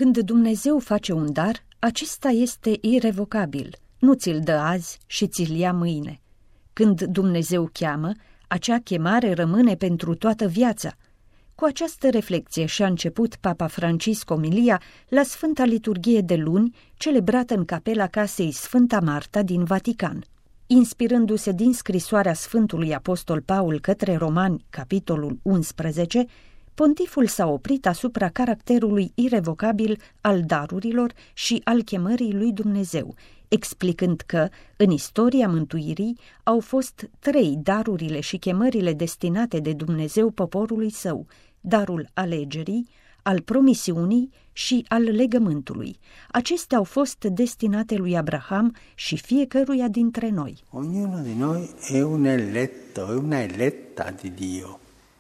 Când Dumnezeu face un dar, acesta este irevocabil, nu ți-l dă azi și ți-l ia mâine. Când Dumnezeu cheamă, acea chemare rămâne pentru toată viața. Cu această reflecție și-a început Papa Francisc omilia la Sfânta Liturghie de luni, celebrată în capela casei Sfânta Marta din Vatican. Inspirându-se din scrisoarea Sfântului Apostol Paul către Romani, capitolul 11, pontiful s-a oprit asupra caracterului irevocabil al darurilor și al chemării lui Dumnezeu, explicând că, în istoria mântuirii, au fost 3 darurile și chemările destinate de Dumnezeu poporului său: darul alegerii, al promisiunii și al legământului. Acestea au fost destinate lui Abraham și fiecăruia dintre noi. Ognuno di noi è un eletto, è una eletta di Dio.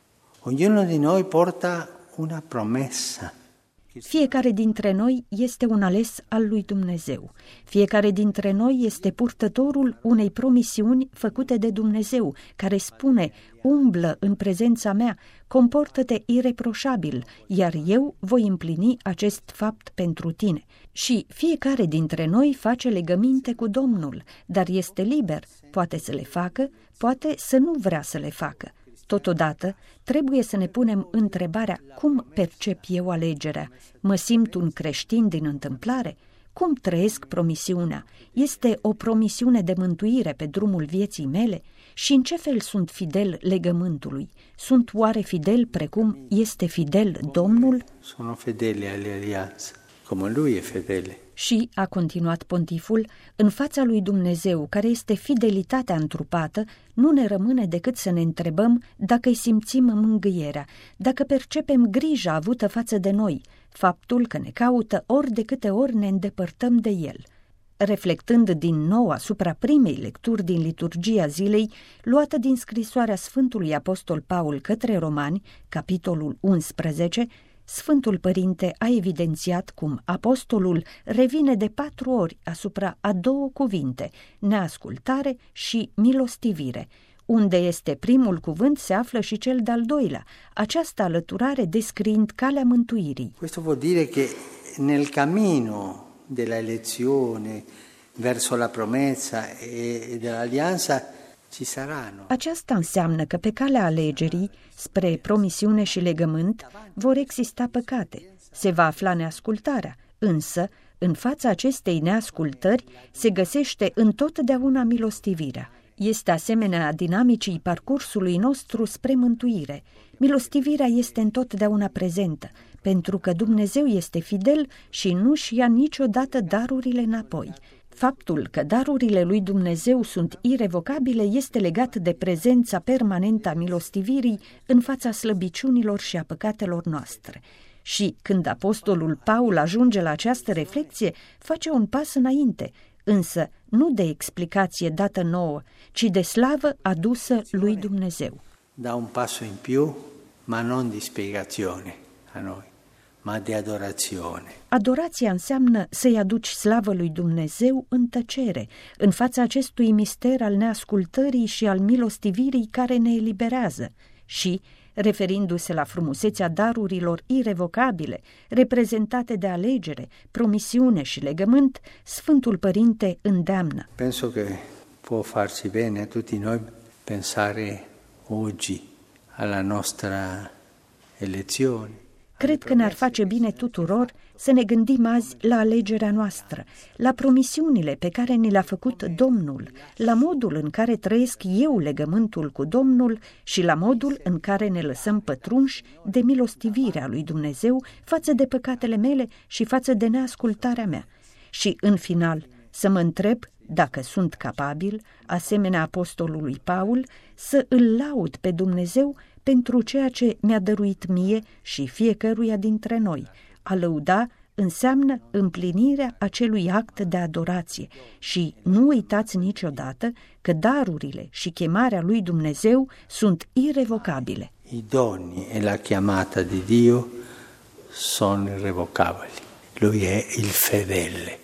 Ognuno di noi porta una promessa. Fiecare dintre noi este un ales al lui Dumnezeu. Fiecare dintre noi este purtătorul unei promisiuni făcute de Dumnezeu, care spune: umblă în prezența mea, comportă-te ireproșabil, iar eu voi împlini acest fapt pentru tine. Și fiecare dintre noi face legăminte cu Domnul, dar este liber, poate să le facă, poate să nu vrea să le facă. Totodată, trebuie să ne punem întrebarea: cum percep eu alegerea? Mă simt un creștin din întâmplare? Cum trăiesc promisiunea? Este o promisiune de mântuire pe drumul vieții mele? Și în ce fel sunt fidel legământului? Sunt oare fidel precum este fidel Domnul? Sono fedeli alle alleanze, come lui e fedele. Și, a continuat pontiful, în fața lui Dumnezeu, care este fidelitatea întrupată, nu ne rămâne decât să ne întrebăm dacă îi simțim mângâierea, dacă percepem grija avută față de noi, faptul că ne caută ori de câte ori ne îndepărtăm de el. Reflectând din nou asupra primei lecturi din liturgia zilei, luată din scrisoarea Sfântului Apostol Paul către Romani, capitolul 11, Sfântul Părinte a evidențiat cum apostolul revine de 4 ori asupra a 2 cuvinte: neascultare și milostivire. Unde este primul cuvânt se află și cel de-al doilea, această alăturare descriind calea mântuirii. Questo vuol dire che nel cammino della elezione verso la promessa e dell'alleanza ci saranno. Aceasta înseamnă că pe calea alegerii spre promisiune și legământ vor exista păcate, se va afla neascultarea, însă în fața acestei neascultări se găsește întotdeauna milostivirea. Este asemenea dinamicii parcursului nostru spre mântuire. Milostivirea este întotdeauna prezentă, pentru că Dumnezeu este fidel și nu-și ia niciodată darurile înapoi. Faptul că darurile lui Dumnezeu sunt irevocabile este legat de prezența permanentă a milostivirii în fața slăbiciunilor și a păcatelor noastre. Și când apostolul Paul ajunge la această reflexie, face un pas înainte, însă nu de explicație dată nouă, ci de slavă adusă lui Dumnezeu. Da un passo in più, ma non di spiegazione a noi, ma di adorazione. Adorația înseamnă să-i aduci slavă lui Dumnezeu în tăcere, în fața acestui mister al neascultării și al milostivirii care ne eliberează și, referindu-se la frumusețea darurilor irevocabile, reprezentate de alegere, promisiune și legământ, Sfântul Părinte îndeamnă. Penso che può farci bene a tutti noi pensare oggi alla nostra elezione. Cred că ne-ar face bine tuturor să ne gândim azi la alegerea noastră, la promisiunile pe care ni le-a făcut Domnul, la modul în care trăiesc eu legământul cu Domnul și la modul în care ne lăsăm pătrunși de milostivirea lui Dumnezeu față de păcatele mele și față de neascultarea mea. Și, în final, să mă întreb dacă sunt capabil, asemenea apostolului Paul, să îl laud pe Dumnezeu pentru ceea ce mi-a dăruit mie și fiecăruia dintre noi. A lăuda înseamnă împlinirea acelui act de adorație și nu uitați niciodată că darurile și chemarea lui Dumnezeu sunt irevocabile. I doni e la chiamata di Dio sono irrevocabili. Lui è il fedele.